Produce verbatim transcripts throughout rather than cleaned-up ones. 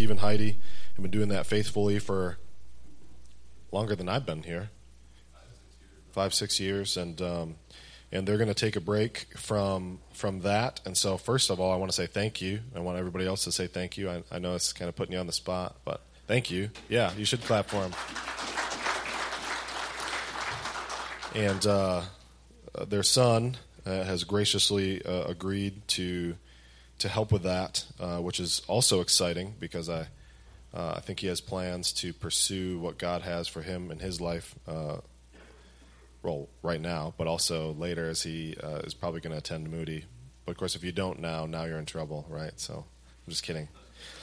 Steve and Heidi have been doing that faithfully for longer than I've been here, five, six years, and um, and they're going to take a break from from that. And so, first of all, I want to say thank you. I want everybody else to say thank you. I, I know it's kind of putting you on the spot, but thank you. Yeah, you should clap for them. And uh, their son uh, has graciously uh, agreed to to help with that, uh, which is also exciting because I uh, I think he has plans to pursue what God has for him in his life. Uh, well, right now, but also later, as he uh, is probably going to attend Moody. But of course, if you don't now, now you're in trouble, right? So I'm just kidding.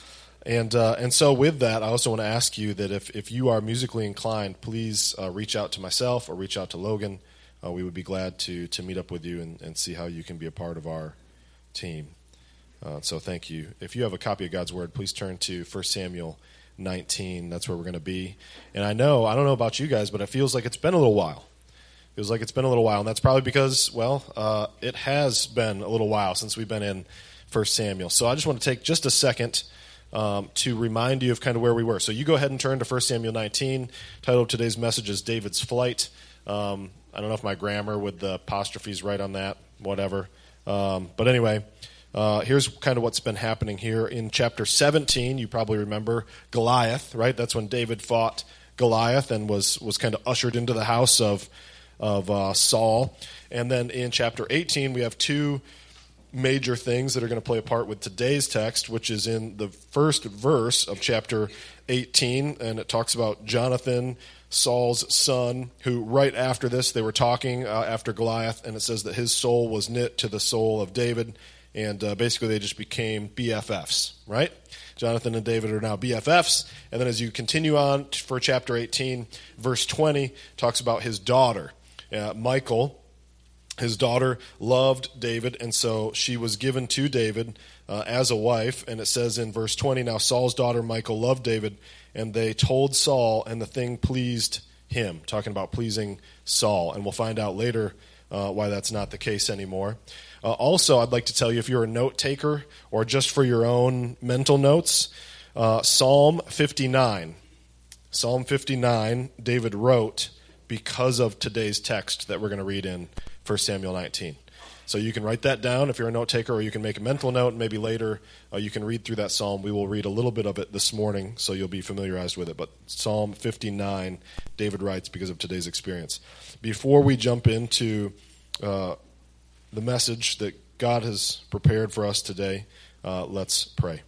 And uh, and so with that, I also want to ask you that if, if you are musically inclined, please uh, reach out to myself or reach out to Logan. Uh, we would be glad to to meet up with you and, and see how you can be a part of our team. Uh, so thank you. If you have a copy of God's Word, please turn to First Samuel nineteen. That's where we're going to be. And I know, I don't know about you guys, but it feels like it's been a little while. It feels like it's been a little while, and that's probably because, well, uh, it has been a little while since we've been in First Samuel. So I just want to take just a second um, to remind you of kind of where we were. So you go ahead and turn to First Samuel nineteen. Title of today's message is David's Flight. Um, I don't know if my grammar with the apostrophes right on that, whatever. Um, but anyway, uh, here's kind of what's been happening here. In chapter seventeen, you probably remember Goliath, right? That's when David fought Goliath and was, was kind of ushered into the house of of uh, Saul. And then in chapter eighteen, we have two major things that are going to play a part with today's text, which is in the first verse of chapter eighteen, and it talks about Jonathan, Saul's son, who right after this, they were talking uh, after Goliath, and it says that his soul was knit to the soul of David, and uh, basically they just became B F Fs, right? Jonathan and David are now B F Fs, and then as you continue on for chapter eighteen, verse twenty talks about his daughter. Uh, Michal, his daughter, loved David, and so she was given to David uh, as a wife. And it says in verse twenty, now Saul's daughter Michal loved David, and they told Saul, and the thing pleased him. Talking about pleasing Saul, and we'll find out later uh, why that's not the case anymore. Uh, also, I'd like to tell you, if you're a note taker or just for your own mental notes, uh, Psalm fifty-nine. Psalm fifty-nine, David wrote because of today's text that we're going to read in First Samuel nineteen. So you can write that down if you're a note taker, or you can make a mental note, and maybe later uh, you can read through that psalm. We will read a little bit of it this morning, so you'll be familiarized with it. But Psalm fifty-nine, David writes because of today's experience. Before we jump into uh, the message that God has prepared for us today, uh, let's pray.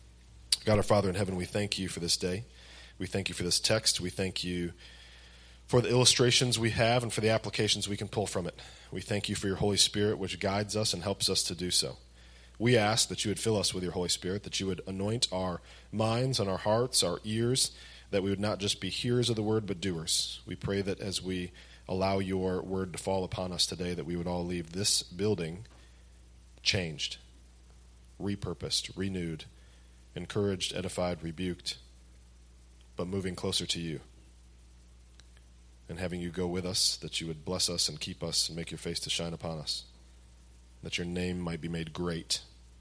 God, our Father in heaven, we thank you for this day. We thank you for this text. We thank you for the illustrations we have and for the applications we can pull from it. We thank you for your Holy Spirit, which guides us and helps us to do so. We ask that you would fill us with your Holy Spirit, that you would anoint our minds and our hearts, our ears, that we would not just be hearers of the word, but doers. We pray that as we allow your word to fall upon us today, that we would all leave this building changed, repurposed, renewed, encouraged, edified, rebuked, but moving closer to you. And having you go with us, that you would bless us and keep us and make your face to shine upon us, that your name might be made great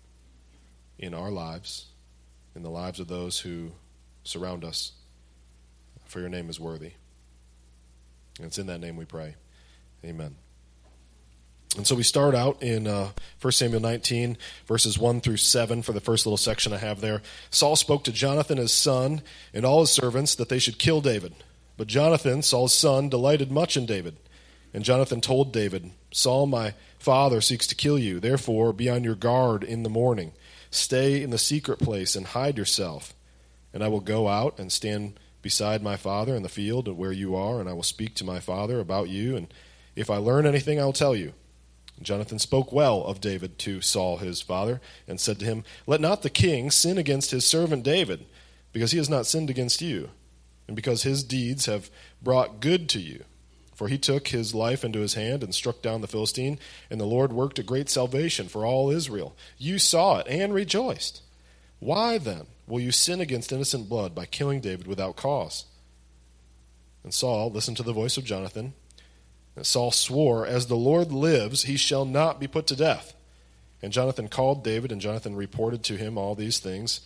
in our lives, in the lives of those who surround us, for your name is worthy. And it's in that name we pray. Amen. And so we start out in uh, First Samuel nineteen, verses one through seven, for the first little section I have there. Saul spoke to Jonathan his son and all his servants that they should kill David. But Jonathan, Saul's son, delighted much in David. And Jonathan told David, Saul, my father, seeks to kill you. Therefore, be on your guard in the morning. Stay in the secret place and hide yourself. And I will go out and stand beside my father in the field where you are, and I will speak to my father about you. And if I learn anything, I will tell you. And Jonathan spoke well of David to Saul his father, and said to him, Let not the king sin against his servant David, because he has not sinned against you, and because his deeds have brought good to you. For he took his life into his hand and struck down the Philistine, and the Lord worked a great salvation for all Israel. You saw it and rejoiced. Why then will you sin against innocent blood by killing David without cause? And Saul listened to the voice of Jonathan. And Saul swore, As the Lord lives, he shall not be put to death. And Jonathan called David, and Jonathan reported to him all these things.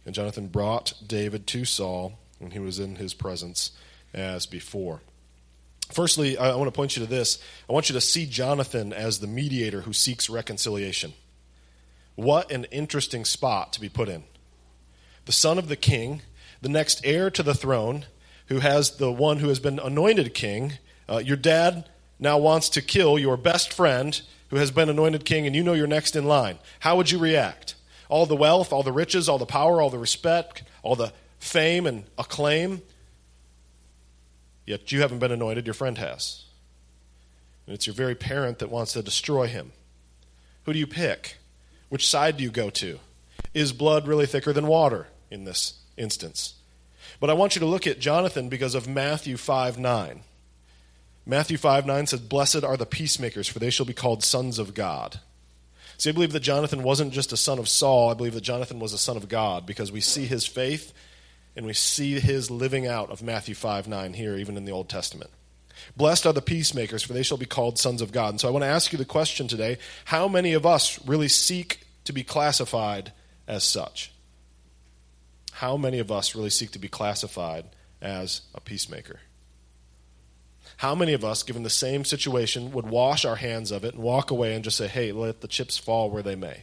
And Jonathan brought David to Saul when he was in his presence as before. Firstly, I want to point you to this. I want you to see Jonathan as the mediator who seeks reconciliation. What an interesting spot to be put in. The son of the king, the next heir to the throne, who has the one who has been anointed king. Uh, your dad now wants to kill your best friend who has been anointed king, and you know you're next in line. How would you react? All the wealth, all the riches, all the power, all the respect, all the fame and acclaim. Yet you haven't been anointed, your friend has. And it's your very parent that wants to destroy him. Who do you pick? Which side do you go to? Is blood really thicker than water in this instance? But I want you to look at Jonathan because of Matthew five nine. Matthew five nine says, "Blessed are the peacemakers, for they shall be called sons of God." See, I believe that Jonathan wasn't just a son of Saul. I believe that Jonathan was a son of God because we see his faith and we see his living out of Matthew five nine here, even in the Old Testament. Blessed are the peacemakers, for they shall be called sons of God. And so I want to ask you the question today, how many of us really seek to be classified as such? How many of us really seek to be classified as a peacemaker? How many of us, given the same situation, would wash our hands of it and walk away and just say, hey, let the chips fall where they may?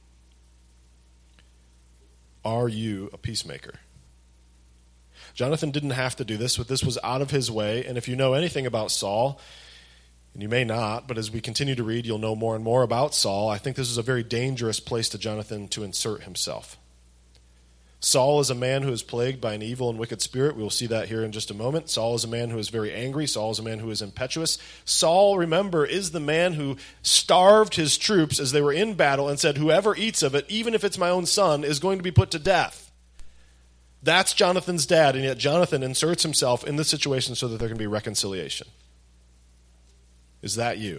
Are you a peacemaker? Jonathan didn't have to do this, but this was out of his way. And if you know anything about Saul, and you may not, but as we continue to read, you'll know more and more about Saul. I think this is a very dangerous place to Jonathan to insert himself. Saul is a man who is plagued by an evil and wicked spirit. We will see that here in just a moment. Saul is a man who is very angry. Saul is a man who is impetuous. Saul, remember, is the man who starved his troops as they were in battle and said, whoever eats of it, even if it's my own son, is going to be put to death. That's Jonathan's dad, and yet Jonathan inserts himself in this situation so that there can be reconciliation. Is that you?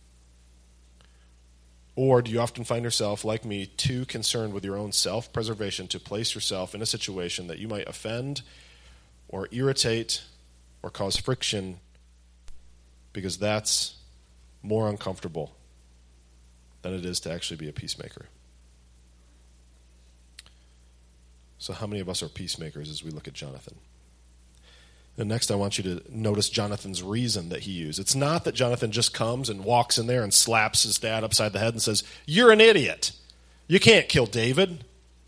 Or do you often find yourself, like me, too concerned with your own self-preservation to place yourself in a situation that you might offend or irritate or cause friction because that's more uncomfortable than it is to actually be a peacemaker? So how many of us are peacemakers as we look at Jonathan? And next I want you to notice Jonathan's reason that he used. It's not that Jonathan just comes and walks in there and slaps his dad upside the head and says, you're an idiot. You can't kill David.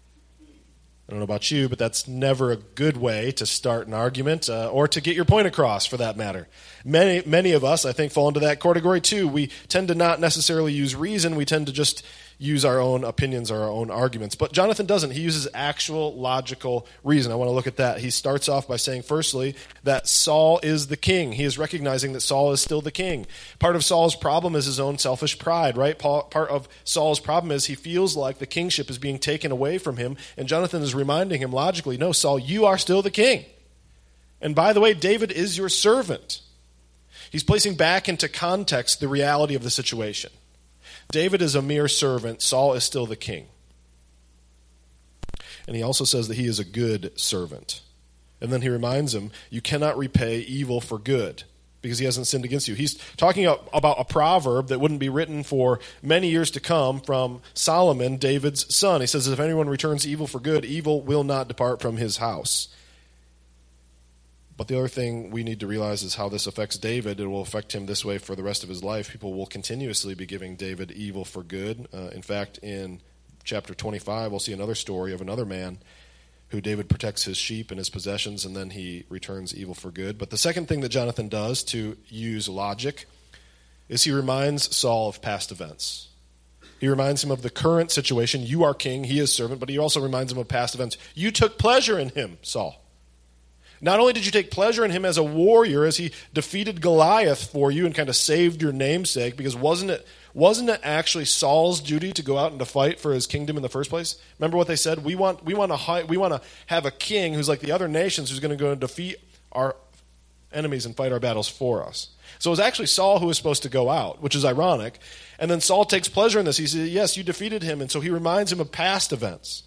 I don't know about you, but that's never a good way to start an argument uh, or to get your point across, for that matter. Many, many of us, I think, fall into that category too. We tend to not necessarily use reason. We tend to just use our own opinions or our own arguments. But Jonathan doesn't. He uses actual logical reason. I want to look at that. He starts off by saying, firstly, that Saul is the king. He is recognizing that Saul is still the king. Part of Saul's problem is his own selfish pride, right? Part of Saul's problem is he feels like the kingship is being taken away from him, and Jonathan is reminding him logically, no, Saul, you are still the king. And by the way, David is your servant. He's placing back into context the reality of the situation. David is a mere servant. Saul is still the king. And he also says that he is a good servant. And then he reminds him, you cannot repay evil for good because he hasn't sinned against you. He's talking about a proverb that wouldn't be written for many years to come from Solomon, David's son. He says, if anyone returns evil for good, evil will not depart from his house. But the other thing we need to realize is how this affects David. It will affect him this way for the rest of his life. People will continuously be giving David evil for good. Uh, in fact, in chapter twenty-five, we'll see another story of another man who David protects his sheep and his possessions, and then he returns evil for good. But the second thing that Jonathan does to use logic is he reminds Saul of past events. He reminds him of the current situation. You are king, he is servant, but he also reminds him of past events. You took pleasure in him, Saul. Not only did you take pleasure in him as a warrior, as he defeated Goliath for you and kind of saved your namesake, because wasn't it wasn't it actually Saul's duty to go out and to fight for his kingdom in the first place? Remember what they said? We want we want to we want to have a king who's like the other nations, who's going to go and defeat our enemies and fight our battles for us. So it was actually Saul who was supposed to go out, which is ironic. And then Saul takes pleasure in this. He says, yes, you defeated him, and so he reminds him of past events.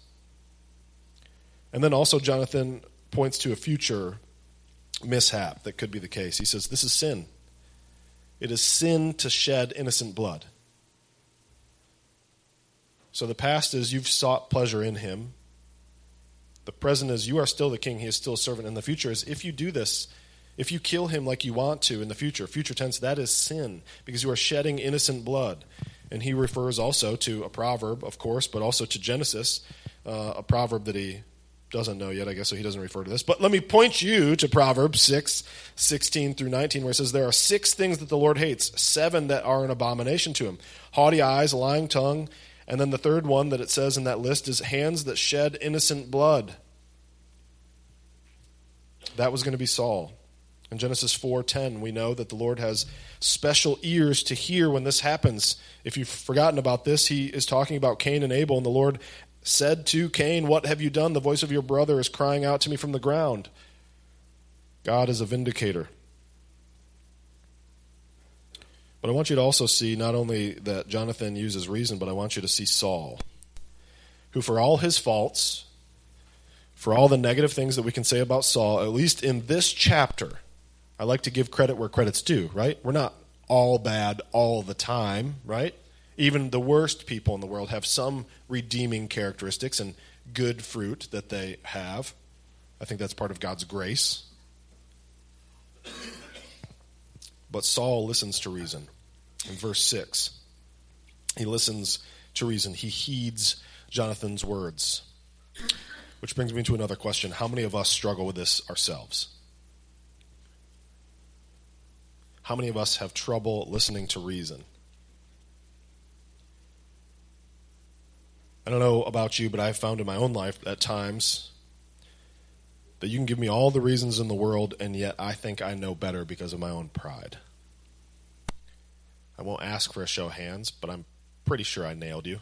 And then also Jonathan points to a future mishap that could be the case. He says, this is sin. It is sin to shed innocent blood. So the past is you've sought pleasure in him. The present is you are still the king, he is still a servant. And the future is if you do this, if you kill him like you want to in the future, future tense, that is sin, because you are shedding innocent blood. And he refers also to a proverb, of course, but also to Genesis, uh, a proverb that he doesn't know yet, I guess, so he doesn't refer to this. But let me point you to Proverbs six, sixteen through nineteen, where it says, there are six things that the Lord hates, seven that are an abomination to him. Haughty eyes, a lying tongue, and then the third one that it says in that list is hands that shed innocent blood. That was going to be Saul. In Genesis four ten, we know that the Lord has special ears to hear when this happens. If you've forgotten about this, he is talking about Cain and Abel, and the Lord said to Cain, what have you done? The voice of your brother is crying out to me from the ground. God is a vindicator. But I want you to also see not only that Jonathan uses reason, but I want you to see Saul, who for all his faults, for all the negative things that we can say about Saul, at least in this chapter, I like to give credit where credit's due, right? We're not all bad all the time, right? Even the worst people in the world have some redeeming characteristics and good fruit that they have. I think that's part of God's grace. But Saul listens to reason. In verse six, he listens to reason. He heeds Jonathan's words. Which brings me to another question. How many of us struggle with this ourselves? How many of us have trouble listening to reason? I don't know about you, but I've found in my own life at times that you can give me all the reasons in the world, and yet I think I know better because of my own pride. I won't ask for a show of hands, but I'm pretty sure I nailed you.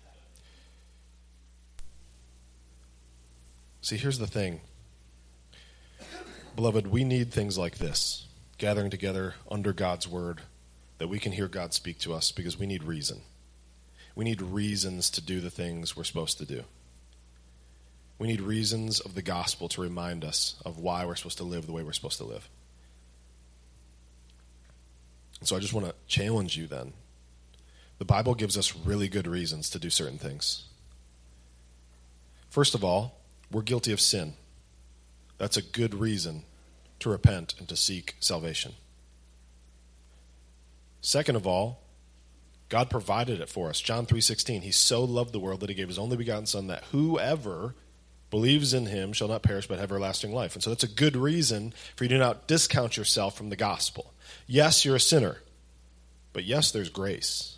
See, here's the thing. Beloved, we need things like this, gathering together under God's word, that we can hear God speak to us, because we need reason. We need reasons to do the things we're supposed to do. We need reasons of the gospel to remind us of why we're supposed to live the way we're supposed to live. And so I just want to challenge you then. The Bible gives us really good reasons to do certain things. First of all, we're guilty of sin. That's a good reason to repent and to seek salvation. Second of all, God provided it for us. John three sixteen, he so loved the world that he gave his only begotten Son, that whoever believes in him shall not perish but have everlasting life. And so that's a good reason for you to not discount yourself from the gospel. Yes, you're a sinner, but yes, there's grace.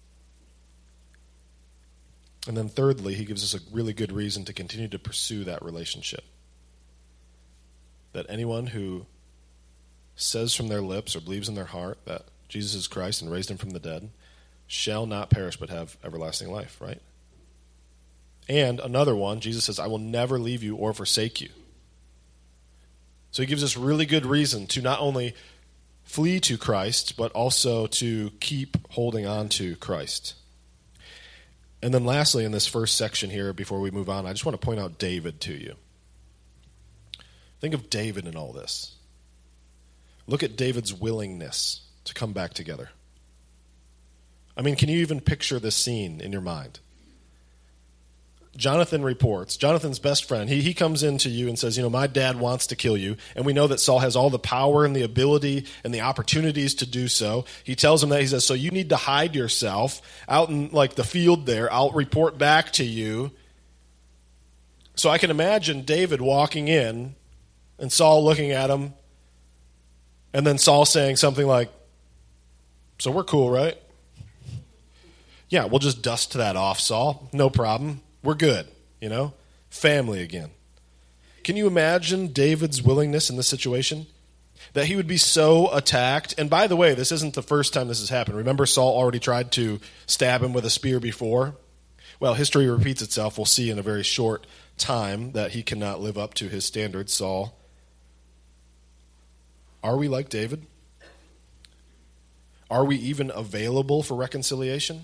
And then thirdly, he gives us a really good reason to continue to pursue that relationship. That anyone who says from their lips or believes in their heart that Jesus is Christ and raised him from the dead shall not perish but have everlasting life, right? And another one, Jesus says, I will never leave you or forsake you. So he gives us really good reason to not only flee to Christ, but also to keep holding on to Christ. And then lastly, in this first section here, before we move on, I just want to point out David to you. Think of David in all this. Look at David's willingness to come back together. I mean, can you even picture this scene in your mind? Jonathan reports, Jonathan's best friend, he, he comes in to you and says, you know, my dad wants to kill you. And we know that Saul has all the power and the ability and the opportunities to do so. He tells him that, he says, so you need to hide yourself out in like the field there. I'll report back to you. So I can imagine David walking in and Saul looking at him, and then Saul saying something like, so we're cool, right? Yeah, we'll just dust that off, Saul. No problem. We're good, you know? Family again. Can you imagine David's willingness in this situation? That he would be so attacked. And by the way, this isn't the first time this has happened. Remember, Saul already tried to stab him with a spear before? Well, history repeats itself. We'll see in a very short time that he cannot live up to his standards, Saul. Are we like David? Are we even available for reconciliation?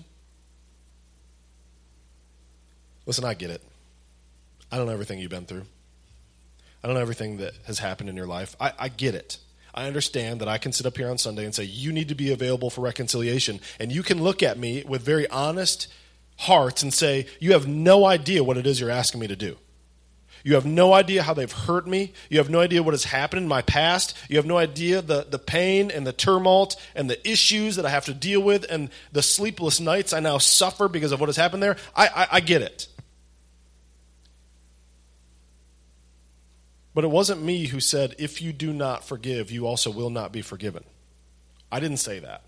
Listen, I get it. I don't know everything you've been through. I don't know everything that has happened in your life. I, I get it. I understand that I can sit up here on Sunday and say, you need to be available for reconciliation. And you can look at me with very honest hearts and say, you have no idea what it is you're asking me to do. You have no idea how they've hurt me. You have no idea what has happened in my past. You have no idea the, the pain and the tumult and the issues that I have to deal with and the sleepless nights I now suffer because of what has happened there. I, I, I get it. But it wasn't me who said, if you do not forgive, you also will not be forgiven. I didn't say that.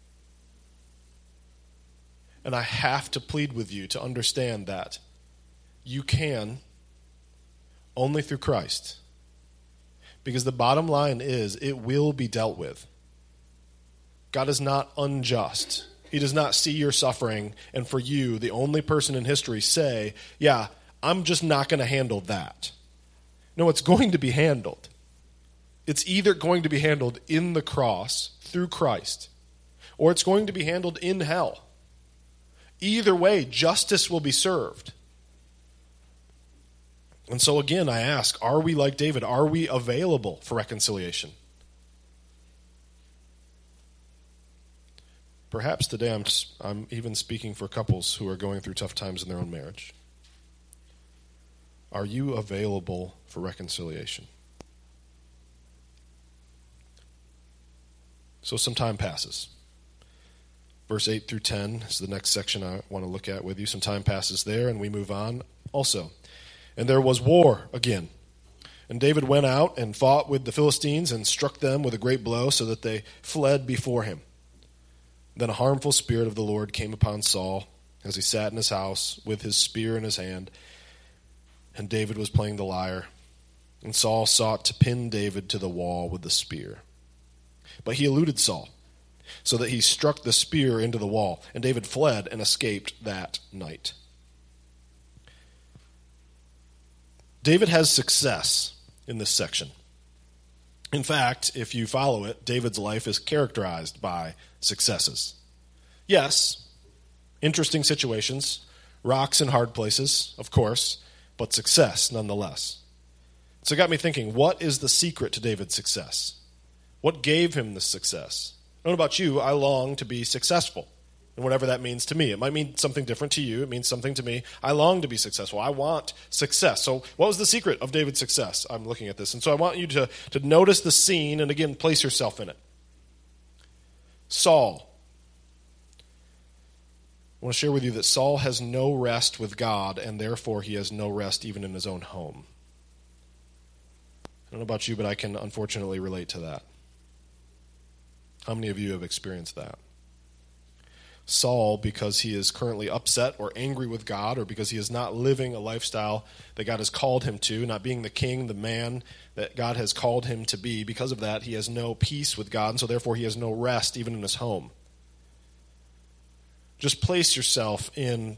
And I have to plead with you to understand that you can only through Christ. Because the bottom line is, it will be dealt with. God is not unjust. He does not see your suffering and for you, the only person in history, say, yeah, I'm just not going to handle that. No, it's going to be handled. It's either going to be handled in the cross through Christ, or it's going to be handled in hell. Either way, justice will be served. And so again, I ask, are we like David? Are we available for reconciliation? Perhaps today I'm, I'm even speaking for couples who are going through tough times in their own marriage. Are you available for reconciliation? So some time passes. Verse eight through ten is the next section I want to look at with you. Some time passes there, and we move on also. And there was war again. And David went out and fought with the Philistines and struck them with a great blow so that they fled before him. Then a harmful spirit of the Lord came upon Saul as he sat in his house with his spear in his hand. And David was playing the lyre. And Saul sought to pin David to the wall with the spear. But he eluded Saul, so that he struck the spear into the wall. And David fled and escaped that night. David has success in this section. In fact, if you follow it, David's life is characterized by successes. Yes, interesting situations, rocks and hard places, of course, but success nonetheless. So it got me thinking, what is the secret to David's success? What gave him the success? I don't know about you, I long to be successful, and whatever that means to me. It might mean something different to you. It means something to me. I long to be successful. I want success. So what was the secret of David's success? I'm looking at this. And so I want you to, to notice the scene and, again, place yourself in it. Saul. I want to share with you that Saul has no rest with God, and therefore he has no rest even in his own home. I don't know about you, but I can unfortunately relate to that. How many of you have experienced that? Saul, because he is currently upset or angry with God, or because he is not living a lifestyle that God has called him to, not being the king, the man that God has called him to be, because of that, he has no peace with God, and so therefore he has no rest even in his home. Just place yourself in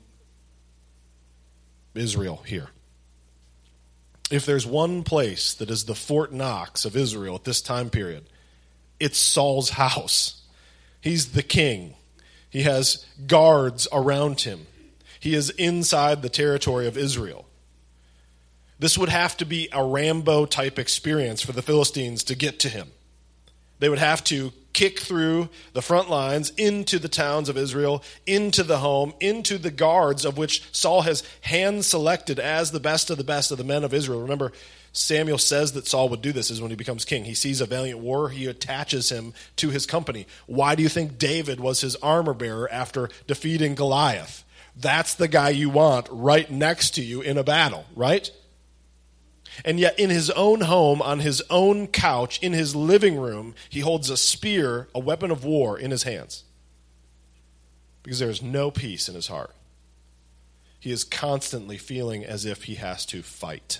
Israel here. If there's one place that is the Fort Knox of Israel at this time period, it's Saul's house. He's the king. He has guards around him. He is inside the territory of Israel. This would have to be a Rambo-type experience for the Philistines to get to him. They would have to kick through the front lines into the towns of Israel, into the home, into the guards of which Saul has hand-selected as the best of the best of the men of Israel. Remember, Samuel says that Saul would do this is when he becomes king. He sees a valiant warrior, he attaches him to his company. Why do you think David was his armor bearer after defeating Goliath? That's the guy you want right next to you in a battle, right? And yet in his own home, on his own couch, in his living room, he holds a spear, a weapon of war, in his hands. Because there is no peace in his heart. He is constantly feeling as if he has to fight.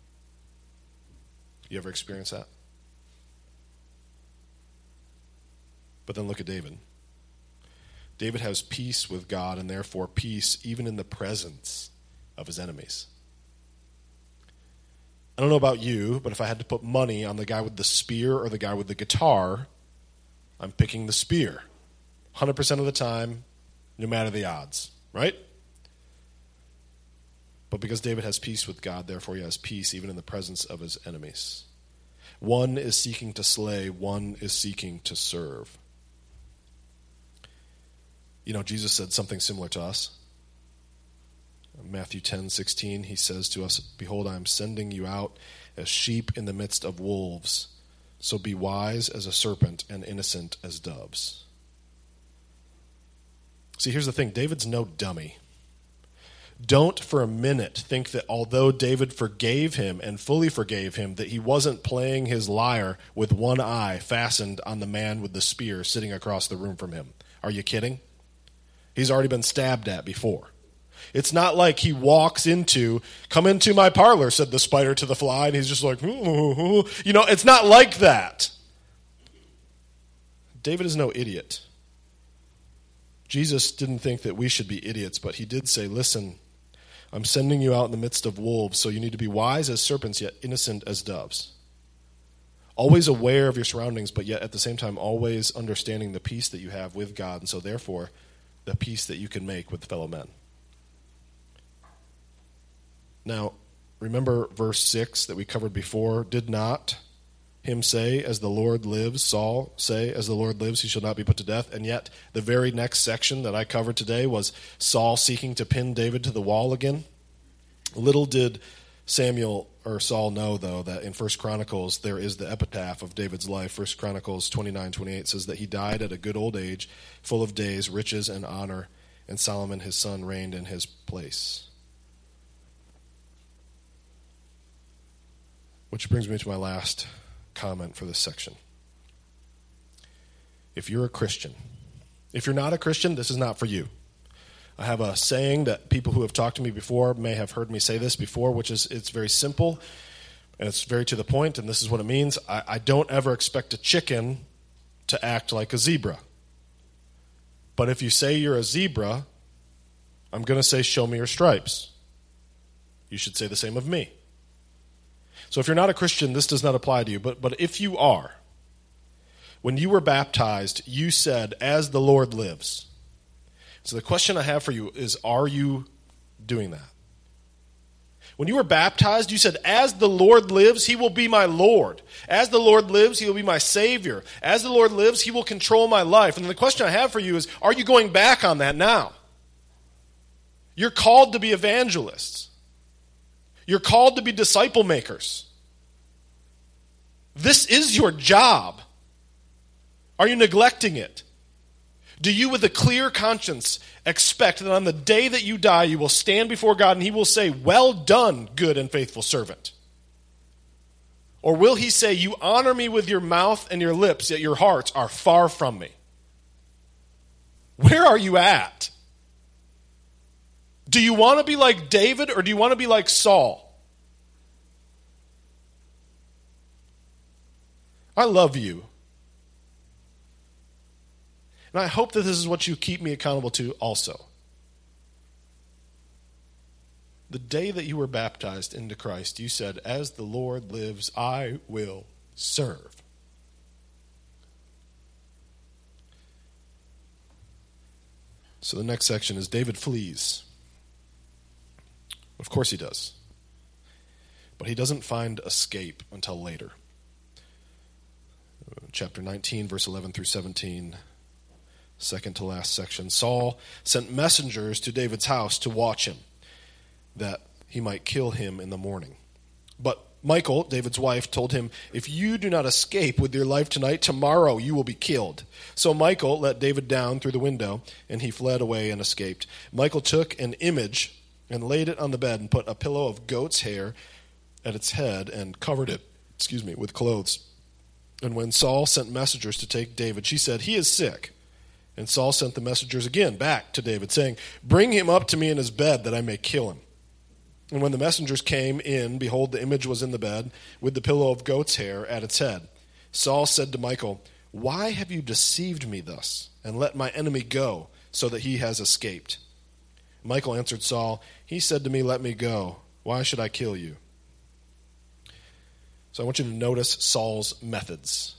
You ever experience that? But then look at David. David has peace with God, and therefore peace even in the presence of his enemies. I don't know about you, but if I had to put money on the guy with the spear or the guy with the guitar, I'm picking the spear. one hundred percent of the time, no matter the odds, right? But because David has peace with God, therefore he has peace even in the presence of his enemies. One is seeking to slay, one is seeking to serve. You know, Jesus said something similar to us. Matthew ten sixteen, he says to us, "Behold, I am sending you out as sheep in the midst of wolves. So be wise as a serpent and innocent as doves." See, here's the thing. David's no dummy. Don't for a minute think that although David forgave him and fully forgave him, that he wasn't playing his lyre with one eye fastened on the man with the spear sitting across the room from him. Are you kidding? He's already been stabbed at before. It's not like he walks into, "Come into my parlor," said the spider to the fly, and he's just like, ooh. You know, it's not like that. David is no idiot. Jesus didn't think that we should be idiots, but he did say, "Listen, I'm sending you out in the midst of wolves, so you need to be wise as serpents, yet innocent as doves." Always aware of your surroundings, but yet at the same time always understanding the peace that you have with God, and so therefore the peace that you can make with fellow men. Now, remember verse six that we covered before? Did not him say, "As the Lord lives," Saul say, "As the Lord lives, he shall not be put to death." And yet the very next section that I covered today was Saul seeking to pin David to the wall again. Little did Samuel or Saul know, though, that in First Chronicles there is the epitaph of David's life. First Chronicles twenty-nine twenty-eight says that he died at a good old age, full of days, riches, and honor, and Solomon his son reigned in his place. Which brings me to my last comment for this section. If you're a Christian, if you're not a Christian, this is not for you. I have a saying that people who have talked to me before may have heard me say this before, which is it's very simple and it's very to the point, and this is what it means. I, I don't ever expect a chicken to act like a zebra. But if you say you're a zebra, I'm going to say, "Show me your stripes." You should say the same of me. So if you're not a Christian, this does not apply to you. But but if you are, when you were baptized, you said, "As the Lord lives." So the question I have for you is, are you doing that? When you were baptized, you said, "As the Lord lives, he will be my Lord. As the Lord lives, he will be my Savior. As the Lord lives, he will control my life." And the question I have for you is, are you going back on that now? You're called to be evangelists. You're called to be disciple makers. This is your job. Are you neglecting it? Do you, with a clear conscience, expect that on the day that you die, you will stand before God and he will say, "Well done, good and faithful servant"? Or will he say, "You honor me with your mouth and your lips, yet your hearts are far from me"? Where are you at? Do you want to be like David or do you want to be like Saul? I love you. And I hope that this is what you keep me accountable to also. The day that you were baptized into Christ, you said, "As the Lord lives, I will serve." So the next section is David flees. Of course he does. But he doesn't find escape until later. Chapter nineteen, verse eleven through seventeen, second to last section. Saul sent messengers to David's house to watch him, that he might kill him in the morning. But Michal, David's wife, told him, "If you do not escape with your life tonight, tomorrow you will be killed." So Michal let David down through the window, and he fled away and escaped. Michal took an image and laid it on the bed and put a pillow of goat's hair at its head and covered it, excuse me, with clothes. And when Saul sent messengers to take David, she said, "He is sick." And Saul sent the messengers again back to David, saying, "Bring him up to me in his bed, that I may kill him." And when the messengers came in, behold, the image was in the bed, with the pillow of goat's hair at its head. Saul said to Michal, "Why have you deceived me thus, and let my enemy go, so that he has escaped?" Michal answered Saul, "He said to me, 'Let me go. Why should I kill you?'" So I want you to notice Saul's methods.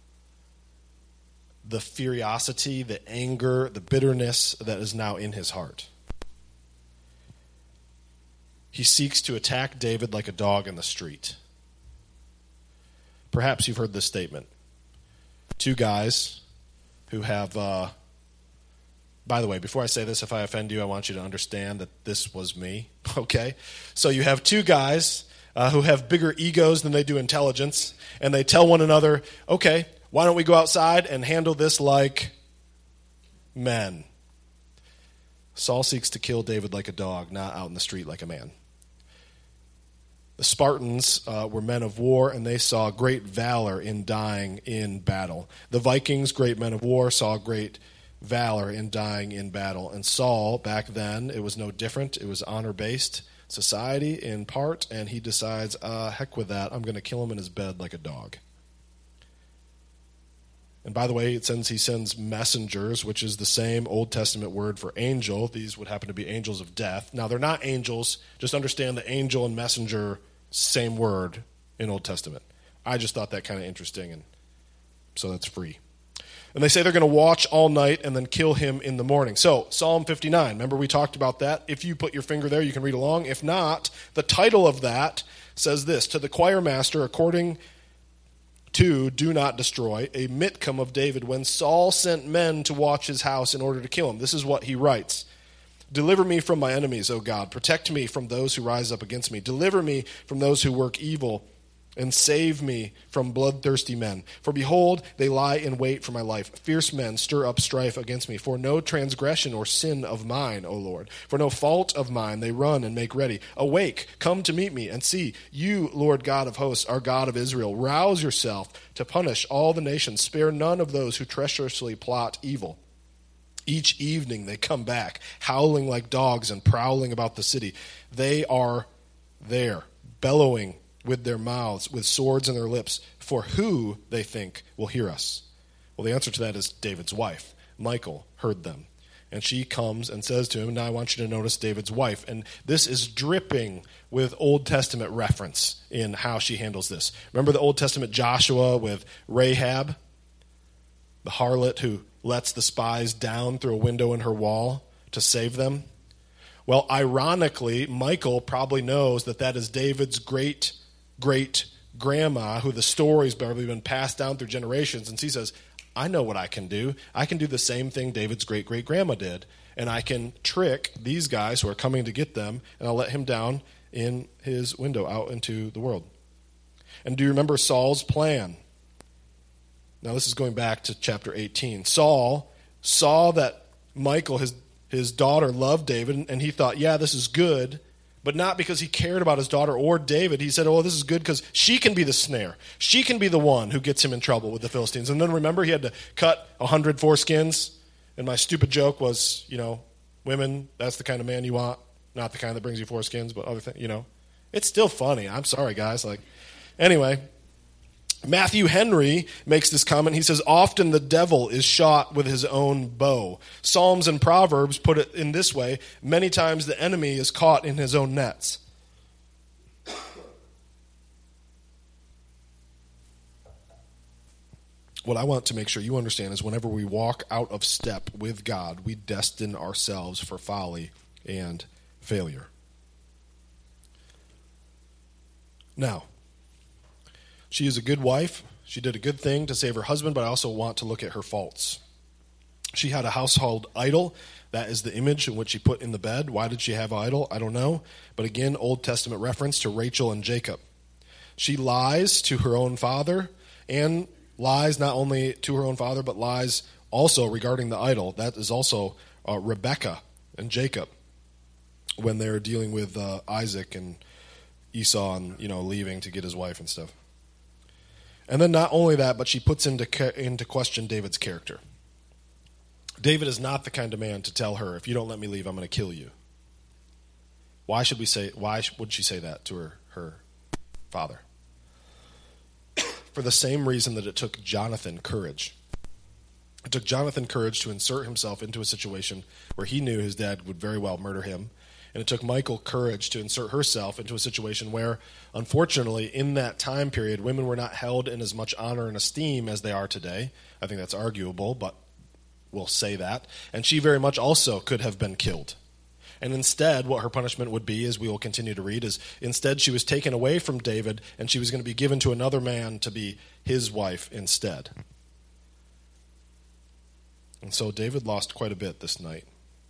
The furiosity, the anger, the bitterness that is now in his heart. He seeks to attack David like a dog in the street. Perhaps you've heard this statement. Two guys who have uh, By the way, before I say this, if I offend you, I want you to understand that this was me, okay? So you have two guys uh, who have bigger egos than they do intelligence, and they tell one another, okay, why don't we go outside and handle this like men? Saul seeks to kill David like a dog, not out in the street like a man. The Spartans uh, were men of war, and they saw great valor in dying in battle. The Vikings, great men of war, saw great valor in dying in battle. And Saul, back then, it was no different. It was honor-based society in part, and he decides, uh, heck with that, I'm going to kill him in his bed like a dog. And by the way, it sends, he sends messengers, which is the same Old Testament word for angel. These would happen to be angels of death. Now, they're not angels. Just understand the angel and messenger, same word in Old Testament. I just thought that kind of interesting, and so that's free. And they say they're going to watch all night and then kill him in the morning. So, Psalm fifty-nine, remember we talked about that? If you put your finger there, you can read along. If not, the title of that says this, to the choir master, according to do not destroy, a Mitcom of David, when Saul sent men to watch his house in order to kill him. This is what he writes. Deliver me from my enemies, O God. Protect me from those who rise up against me. Deliver me from those who work evil, and save me from bloodthirsty men. For behold, they lie in wait for my life. Fierce men stir up strife against me. For no transgression or sin of mine, O Lord. For no fault of mine they run and make ready. Awake, come to meet me, and see, you, Lord God of hosts, are God of Israel. Rouse yourself to punish all the nations. Spare none of those who treacherously plot evil. Each evening they come back, howling like dogs and prowling about the city. They are there, bellowing with their mouths, with swords in their lips, for who, they think, will hear us? Well, the answer to that is David's wife. Michal heard them. And she comes and says to him, and now I want you to notice David's wife. And this is dripping with Old Testament reference in how she handles this. Remember the Old Testament Joshua with Rahab, the harlot who lets the spies down through a window in her wall to save them? Well, ironically, Michal probably knows that that is David's great great grandma, who the story's probably been passed down through generations, and she says, I know what I can do. I can do the same thing David's great great grandma did, and I can trick these guys who are coming to get them, and I'll let him down in his window out into the world. And do you remember Saul's plan? Now this is going back to chapter eighteen. Saul saw that Michal, his his daughter, loved David, and he thought, yeah, this is good. But not because he cared about his daughter or David. He said, oh, this is good because she can be the snare. She can be the one who gets him in trouble with the Philistines. And then remember, he had to cut a hundred foreskins. And my stupid joke was, you know, women, that's the kind of man you want. Not the kind that brings you foreskins, but other things, you know. It's still funny. I'm sorry, guys. Like, anyway, Matthew Henry makes this comment. He says, often the devil is shot with his own bow. Psalms and Proverbs put it in this way. Many times the enemy is caught in his own nets. What I want to make sure you understand is whenever we walk out of step with God, we destine ourselves for folly and failure. Now, she is a good wife. She did a good thing to save her husband, but I also want to look at her faults. She had a household idol. That is the image in which she put in the bed. Why did she have an idol? I don't know. But again, Old Testament reference to Rachel and Jacob. She lies to her own father, and lies not only to her own father, but lies also regarding the idol. That is also uh, Rebekah and Jacob when they're dealing with uh, Isaac and Esau and, you know, leaving to get his wife and stuff. And then not only that, but she puts into into question David's character. David is not the kind of man to tell her, if you don't let me leave, I'm going to kill you. Why should we say? Why would she say that to her, her father? For the same reason that it took Jonathan courage. It took Jonathan courage to insert himself into a situation where he knew his dad would very well murder him. And it took Michal courage to insert herself into a situation where, unfortunately, in that time period, women were not held in as much honor and esteem as they are today. I think that's arguable, but we'll say that. And she very much also could have been killed. And instead, what her punishment would be, as we will continue to read, is instead she was taken away from David, and she was going to be given to another man to be his wife instead. And so David lost quite a bit this night.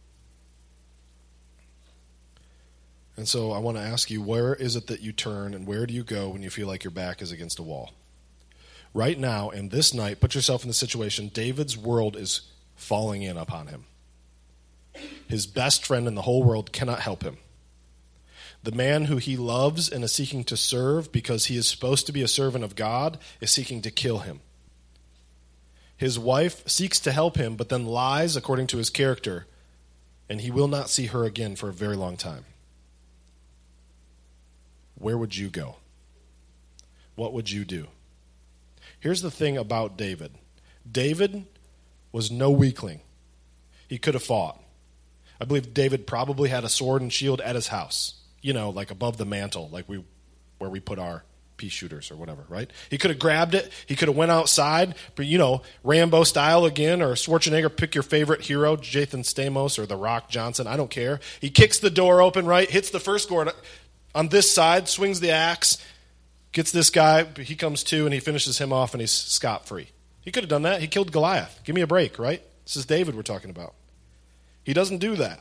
And so I want to ask you, where is it that you turn and where do you go when you feel like your back is against a wall? Right now, and this night, put yourself in the situation, David's world is falling in upon him. His best friend in the whole world cannot help him. The man who he loves and is seeking to serve because he is supposed to be a servant of God is seeking to kill him. His wife seeks to help him, but then lies according to his character, and he will not see her again for a very long time. Where would you go? What would you do? Here's the thing about David. David was no weakling. He could have fought. I believe David probably had a sword and shield at his house, you know, like above the mantle, like we, where we put our pea shooters or whatever, right? He could have grabbed it. He could have went outside, but you know, Rambo style again, or Schwarzenegger, pick your favorite hero, Jason Stamos or The Rock Johnson, I don't care. He kicks the door open, right? Hits the first gourd on this side, swings the axe, gets this guy, he comes to, and he finishes him off, and he's scot-free. He could have done that. He killed Goliath. Give me a break, right? This is David we're talking about. He doesn't do that.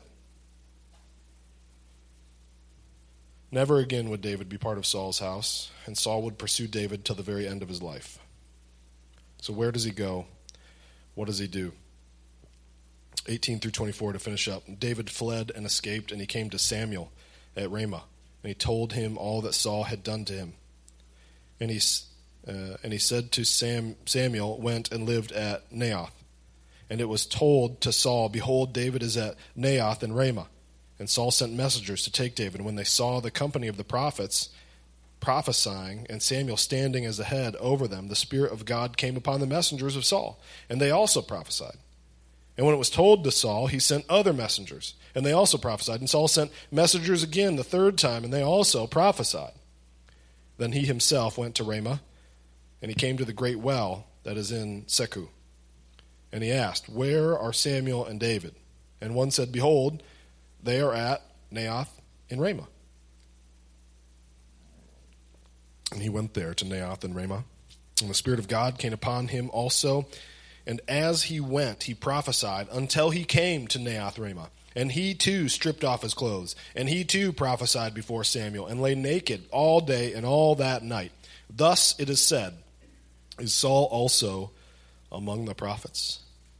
Never again would David be part of Saul's house, and Saul would pursue David till the very end of his life. So where does he go? What does he do? eighteen through twenty-four to finish up. David fled and escaped, and he came to Samuel at Ramah, and he told him all that Saul had done to him. And he, uh, and he said to Sam, Samuel, went and lived at Naioth. And it was told to Saul, behold, David is at Naioth in Ramah. And Saul sent messengers to take David. And when they saw the company of the prophets prophesying, and Samuel standing as the head over them, the Spirit of God came upon the messengers of Saul, and they also prophesied. And when it was told to Saul, he sent other messengers, and they also prophesied. And Saul sent messengers again the third time, and they also prophesied. Then he himself went to Ramah, and he came to the great well that is in Seku. And he asked, where are Samuel and David? And one said, behold, they are at Naioth in Ramah. And he went there to Naioth in Ramah. And the Spirit of God came upon him also. And as he went, he prophesied until he came to Naioth Ramah. And he too stripped off his clothes. And he too prophesied before Samuel, and lay naked all day and all that night. Thus it is said, is Saul also among the prophets?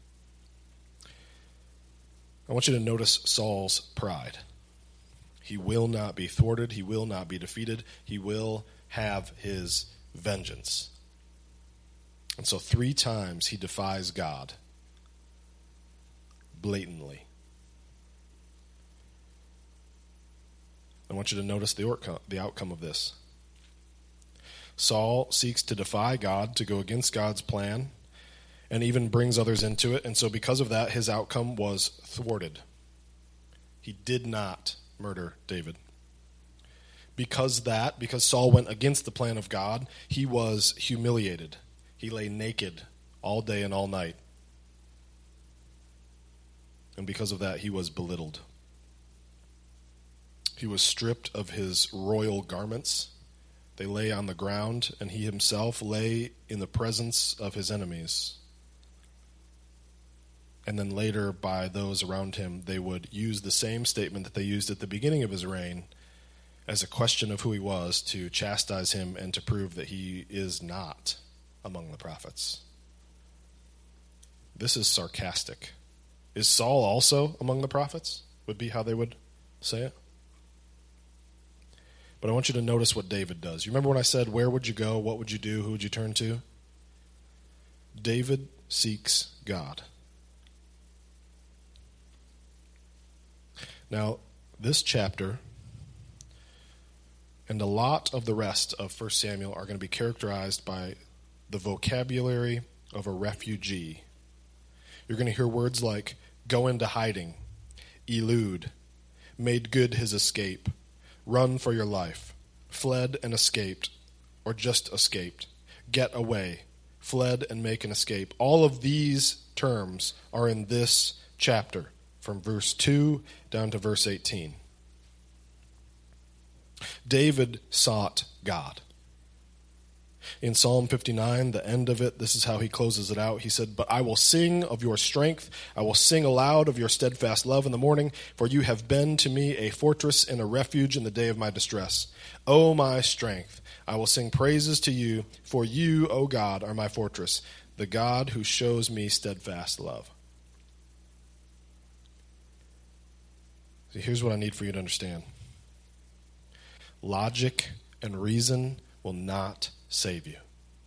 I want you to notice Saul's pride. He will not be thwarted. He will not be defeated. He will have his vengeance. And so three times he defies God blatantly. I want you to notice the the outcome of this. Saul seeks to defy God, to go against God's plan, and even brings others into it. And so because of that, his outcome was thwarted. He did not murder David. Because that, because Saul went against the plan of God, he was humiliated. He lay naked all day and all night. And because of that, he was belittled. He was stripped of his royal garments. They lay on the ground, and he himself lay in the presence of his enemies. And then later, by those around him, they would use the same statement that they used at the beginning of his reign as a question of who he was, to chastise him and to prove that he is not among the prophets. This is sarcastic. Is Saul also among the prophets? Would be how they would say it. But I want you to notice what David does. You remember when I said, where would you go? What would you do? Who would you turn to? David seeks God. Now, this chapter and a lot of the rest of First Samuel are going to be characterized by the vocabulary of a refugee. You're going to hear words like go into hiding, elude, made good his escape, run for your life, fled and escaped, or just escaped, get away, fled and make an escape. All of these terms are in this chapter, from verse two down to verse eighteen. David sought God. In Psalm fifty-nine, the end of it, this is how he closes it out. He said, "But I will sing of your strength. I will sing aloud of your steadfast love in the morning, for you have been to me a fortress and a refuge in the day of my distress. O my strength, I will sing praises to you, for you, O God, are my fortress, the God who shows me steadfast love." See, here's what I need for you to understand. Logic and reason will not save you.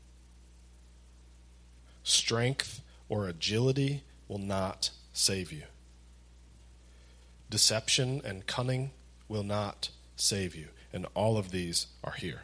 Strength or agility will not save you. Deception and cunning will not save you. And all of these are here.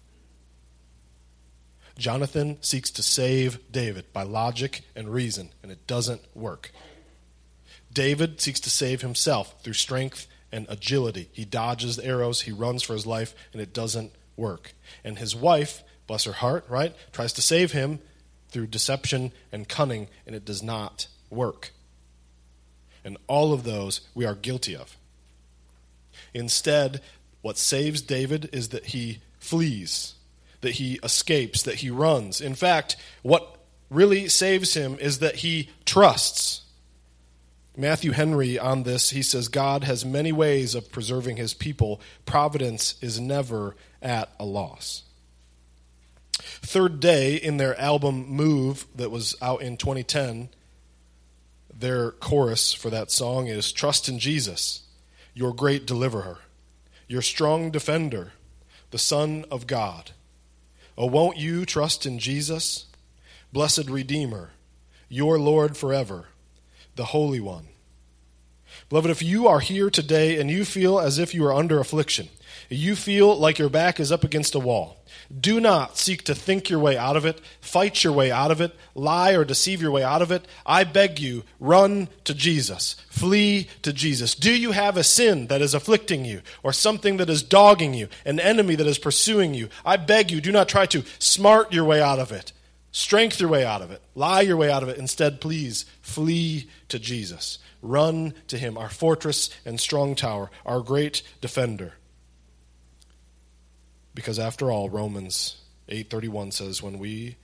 Jonathan seeks to save David by logic and reason, and it doesn't work. David seeks to save himself through strength and agility. He dodges arrows, he runs for his life, and it doesn't work. And his wife, bless her heart, right, tries to save him through deception and cunning, and it does not work. And all of those we are guilty of. Instead, what saves David is that he flees, that he escapes, that he runs. In fact, what really saves him is that he trusts. Matthew Henry on this, he says, God has many ways of preserving his people. Providence is never at a loss. Third Day, in their album Move that was out in twenty ten, their chorus for that song is, "Trust in Jesus, your great deliverer, your strong defender, the Son of God. Oh, won't you trust in Jesus, blessed Redeemer, your Lord forever, the Holy One." Beloved, if you are here today and you feel as if you are under affliction, you feel like your back is up against a wall, do not seek to think your way out of it, fight your way out of it, lie or deceive your way out of it. I beg you, run to Jesus. Flee to Jesus. Do you have a sin that is afflicting you, or something that is dogging you, an enemy that is pursuing you? I beg you, do not try to smart your way out of it, strength your way out of it, lie your way out of it. Instead, please flee to Jesus. Run to him, our fortress and strong tower, our great defender. Because after all, Romans eight thirty-one says, when we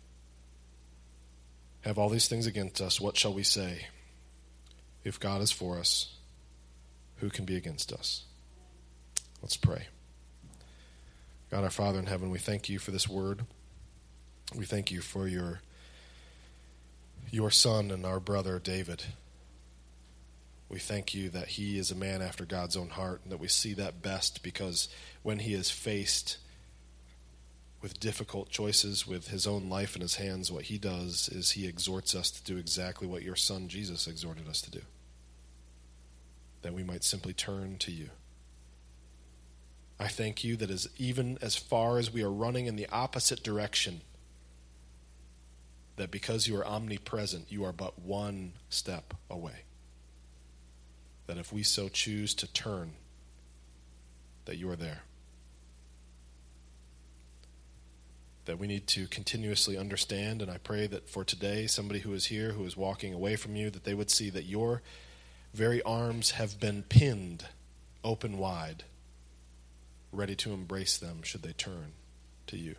have all these things against us, what shall we say? If God is for us, who can be against us? Let's pray. God, our Father in heaven, we thank you for this word. We thank you for your, your son and our brother David. We thank you that he is a man after God's own heart, and that we see that best because when he is faced with difficult choices with his own life in his hands, what he does is he exhorts us to do exactly what your son Jesus exhorted us to do, that we might simply turn to you. I thank you that as even as far as we are running in the opposite direction, that because you are omnipresent, you are but one step away. That if we so choose to turn, that you are there. That we need to continuously understand, and I pray that for today, somebody who is here, who is walking away from you, that they would see that your very arms have been pinned open wide, ready to embrace them should they turn to you.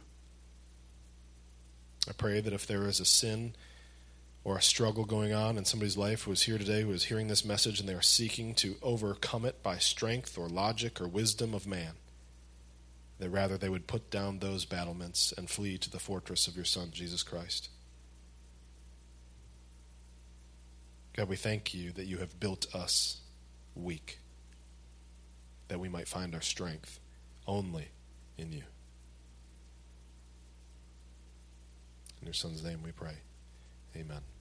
I pray that if there is a sin or a struggle going on in somebody's life who is here today, who is hearing this message, and they are seeking to overcome it by strength or logic or wisdom of man, that rather they would put down those battlements and flee to the fortress of your Son, Jesus Christ. God, we thank you that you have built us weak, that we might find our strength only in you. In your Son's name we pray. Amen.